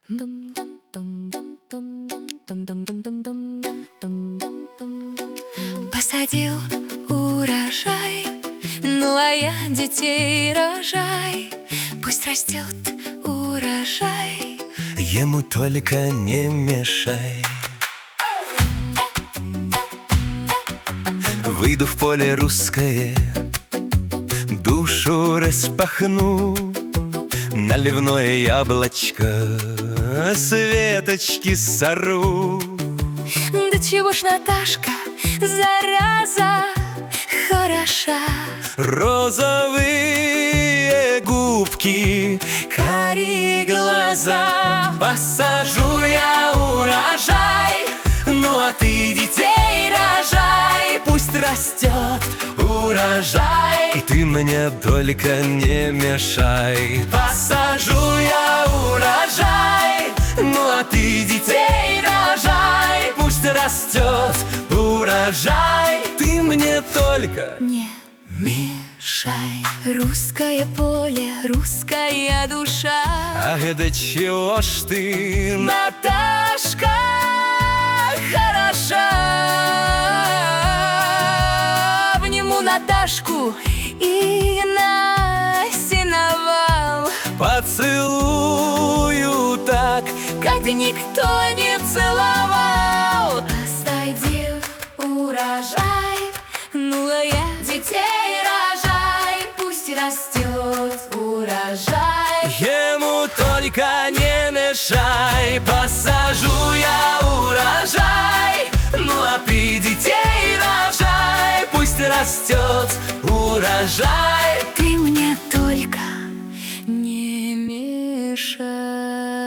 Посадил урожай, ну а я детей рожай. Пусть растет урожай, ему только не мешай. Выйду в поле русское, душу распахну, наливное яблочко с веточки сору. да чего ж Наташка, зараза, хороша. Розовые губки, карие глаза. Посажу я урожай, ну а ты детей рожай. Пусть растет урожай, и ты мне только не мешай. Посажу я урожай, ну а ты детей рожай. Пусть растет урожай, ты мне только Не мешай. русское поле, русская душа. Ах, да чего ж ты, Наташка, хороша. Обниму Наташку и на сеновал, поцелую так, как никто не целовал. Посадил урожай, ну а я детей рожай. Пусть растет урожай, ему только не мешай. Посажу я урожай, ну а ты детей рожай. Пусть растет урожай, ты мне только не мешай.